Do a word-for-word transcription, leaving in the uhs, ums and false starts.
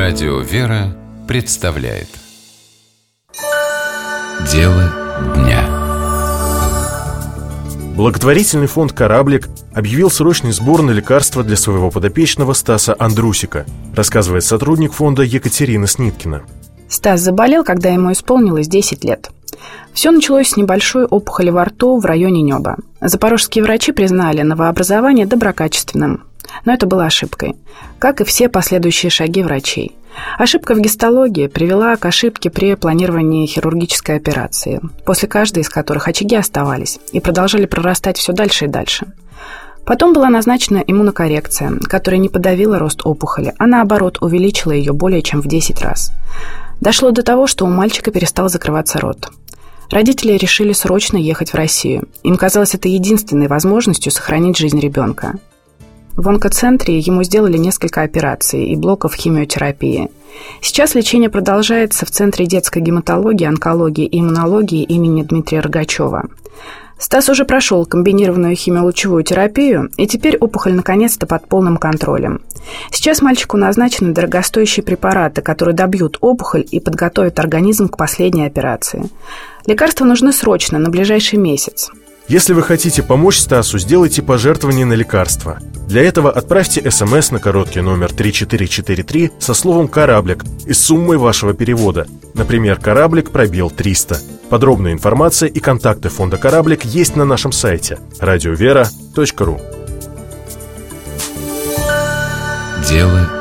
Радио «Вера» представляет Дело дня. Благотворительный фонд «Кораблик» объявил срочный сбор на лекарства для своего подопечного Стаса Андрусика, рассказывает сотрудник фонда Екатерина Сниткина. Стас заболел, когда ему исполнилось десять лет. Все началось с небольшой опухоли во рту в районе неба. Запорожские врачи признали новообразование доброкачественным. Но это было ошибкой, как и все последующие шаги врачей. Ошибка в гистологии привела к ошибке при планировании хирургической операции, после каждой из которых очаги оставались и продолжали прорастать все дальше и дальше. Потом была назначена иммунокоррекция, которая не подавила рост опухоли, а наоборот увеличила ее более чем в десять раз. Дошло до того, что у мальчика перестал закрываться рот. Родители решили срочно ехать в Россию. Им казалось это единственной возможностью сохранить жизнь ребенка. В онкоцентре ему сделали несколько операций и блоков химиотерапии. Сейчас лечение продолжается в Центре детской гематологии, онкологии и иммунологии имени Дмитрия Рогачева. Стас уже прошел комбинированную химиолучевую терапию, и теперь опухоль наконец-то под полным контролем. Сейчас мальчику назначены дорогостоящие препараты, которые добьют опухоль и подготовят организм к последней операции. Лекарства нужны срочно, на ближайший месяц. Если вы хотите помочь Стасу, сделайте пожертвование на лекарства. Для этого отправьте смс на короткий номер три четыре четыре три со словом «Кораблик» и суммой вашего перевода. Например, «Кораблик» пробел триста. Подробная информация и контакты фонда «Кораблик» есть на нашем сайте радиовера точка ру. Дело